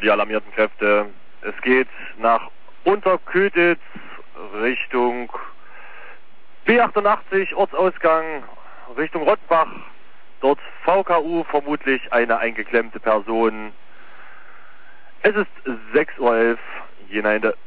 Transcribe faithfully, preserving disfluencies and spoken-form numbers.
die alarmierten Kräfte. Es geht nach Unterköditz Richtung B achtundachtzig, Ortsausgang Richtung Rottbach. Dort V K U, vermutlich eine eingeklemmte Person. Es ist sechs Uhr elf, Jenende.